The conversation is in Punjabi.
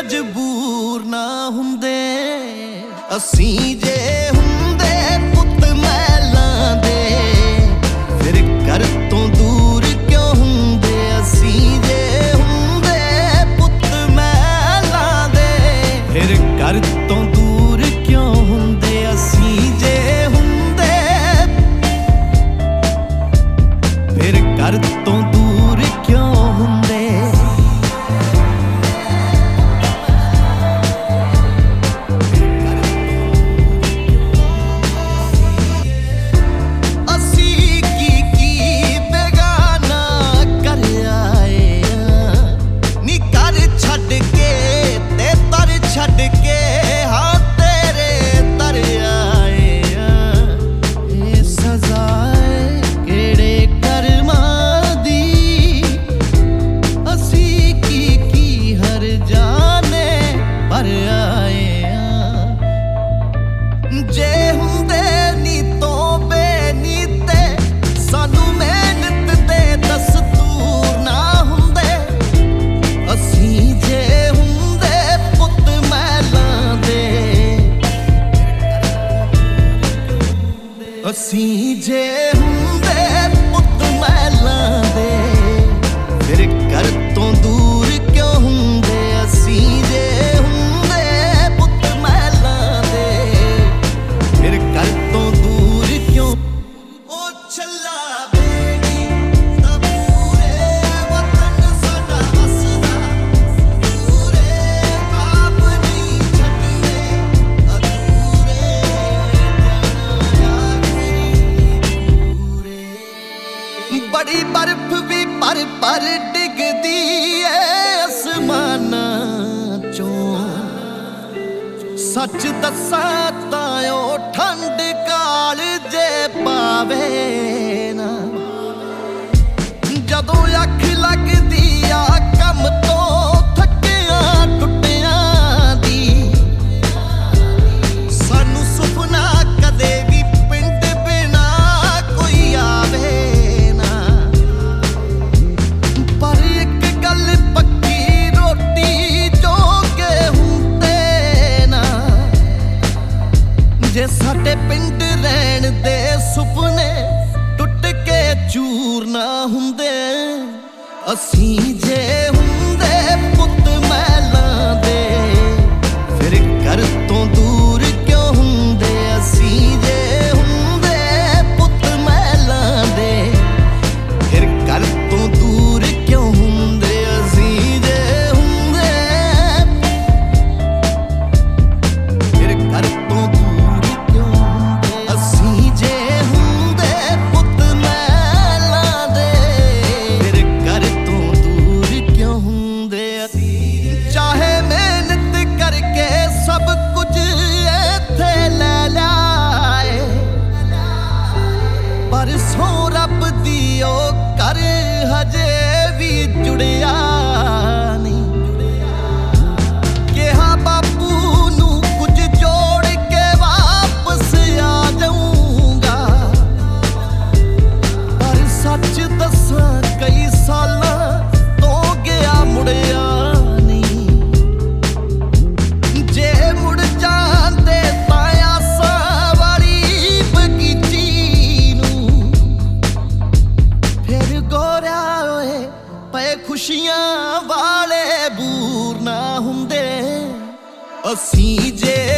ਮਜਬੂਰ ਨਾ ਹੁੰਦੇ। ਅਸੀਂ ਜੇ ਹੁੰਦੇ ਪੁੱਤ ਮਹਿਲਾਂ ਦੇ, ਫਿਰ ਘਰ ਤੋਂ ਦੂਰ ਕਿਉਂ ਹੁੰਦੇ। ਅਸੀਂ ਜੇ ਹੁੰਦੇ ਪੁੱਤ ਮਹਿਲਾਂ ਦੇ, ਫਿਰ ਘਰ ਤੋਂ ਦੂਰ ਕਿਉਂ ਹੁੰਦੇ। ਅਸੀਂ ਜੇ ਹੁੰਦੇ ਫਿਰ ਘਰ ਤੋਂ ਦੂਰ ਕਿਉਂ ਹੁੰਦੇ। ਜੇ ਹੁੰਦੇ ਨੀਤੋਂ ਬੇਨੀਤੇ, ਸਾਨੂੰ ਮਿਹਨਤ ਤੇ ਦਸਤੂਰ ਨਾ ਹੁੰਦੇ। ਅਸੀਂ ਜੇ ਹੁੰਦੇ ਪੁੱਤ ਮਹਿਲਾਂ ਦੇ, ਅਸੀਂ ਜੇ ਹੁੰਦੇ ਪੁੱਤ ਮਹਿਲਾਂ ਦੇ, ਫਿਰ ਘਰ ਤੋਂ ਦੂਰ ਕਿਉਂ ਹੁੰਦੇ। ਅਸੀਂ ਜੇ ਹੁੰਦੇ ਪੁੱਤ ਮਹਿਲਾਂ ਦੇ, ਫਿਰ ਘਰ ਤੋਂ ਦੂਰ ਕਿਉਂ। ਉਹ ਛੱਲਾ ਬੇੜੀ ਤਾਂ ਪੂਰੇ ਵਤਨ ਸਾਡਾ ਵਸਦਾ, ਪੂਰੇ ਆਪ ਨਹੀਂ ਛੱਡਦੇ ਅਧੂਰੇ, ਜਾਣਾ ਆਖਰੀ ਪੂਰੇ। ਬੜੀ ਬਰਫ਼ ਵੀ ਪਰ ਡਿੱਗਦੀ ਏ ਅਸਮਾਨਾਂ ਚੋਂ, ਸੱਚ ਦੱਸਾਂ ਤਾਂ ਉਹ ਠੰਡ ਕਾਲ ਜੇ ਪਾਵੇ ਨਾ। ਜਦੋਂ ਅੱਖ ਲੱਗਦੀ ਆ ਕੰਮ ਤੋਂ ਥੱਕਿਆਂ ਟੁੱਟਿਆਂ ਦੀ, ਸਾਨੂੰ ਸੁਪਨਾ ਕਦੇ ਵੀ ਪਿੰਡ ਬਿਨਾ ਕੋਈ ਆਵੇ ਨਾ। ਪਰ ਇੱਕ ਗੱਲ ਪੱਕੀ, ਰੋਟੀ ਜੋਗੇ ਹੁੰਦੇ ਨਾ। ਜੇ ਸਾਡੇ ਪਿੰਡ ਰਹਿਣ ਦੇ ਸੁਪਨੇ ਟੁੱਟ ਕੇ ਚੂਰ ਨਾ ਹੁੰਦੇ। ਅਸੀਂ ਜੇ ਹੁੰਦੇ ਪੁੱਤ ਮਹਿਲਾਂ ਦੇ, ਫਿਰ ਘਰ ਤੋਂ ਦੂਰ ਕਿਉਂ ਹੁੰਦੇ। ਅਸੀਂ ਜੇ ਹੁੰਦੇ ਪੁੱਤ ਮਹਿਲਾਂ ਦੇ, ਫਿਰ ਘਰ ਤੋਂ ਦੂਰ ਕਿਉਂ ਹੁੰਦੇ। ਅਸੀਂ ਜੇ ਹੁੰਦੇ ਫਿਰ ਘਰ ਤੋਂ ਦੂਰ ਕਿਉਂ ਹੁੰਦੇ। ਅਸੀਂ ਜੇ ਹੁੰਦੇ ਪੁੱਤ ਮਹਿਲਾਂ ਦੇ, ਫਿਰ ਘਰ ਤੋਂ ਦੂਰ ਕਿਉਂ ਹੁੰਦੇ। ਚਾਹੇ ਮਿਹਨਤ ਕਰਕੇ ਸਭ ਕੁਝ ਇੱਥੇ ਲੈ ਲਿਆਏ, ਪਰ ਸੋ ਰੱਬ ਦੀ ਉਹ ਘਰ ਹਜੇ ਵੀ ਜੁੜਿਆ ਨਹੀਂ। ਕਿਹਾ ਬਾਪੂ ਨੂੰ ਕੁਝ ਜੋੜ ਕੇ ਵਾਪਸ ਆ ਜਾਊਂਗਾ, ਪਰ ਸੱਚ ਦੱਸਾਂ ਕਈ ਸਾਲਾਂ ਤੋਂ ਗਿਆ ਮੁੜਿਆ ਨਹੀਂ। ਜੇ ਮੁੜ ਜਾਂਦੇ ਤਾਂ ਆਸਾਂ ਵਾਲੀ ਬਗੀਚੀ ਨੂੰ, ਫਿਰ ਗੋਰਿਆ ਓਏ ਪਏ ਖੁਸ਼ੀਆਂ ਵਾਲੇ ਬੂਰ ਨਾ ਹੁੰਦੇ। ਅਸੀਂ ਜੇ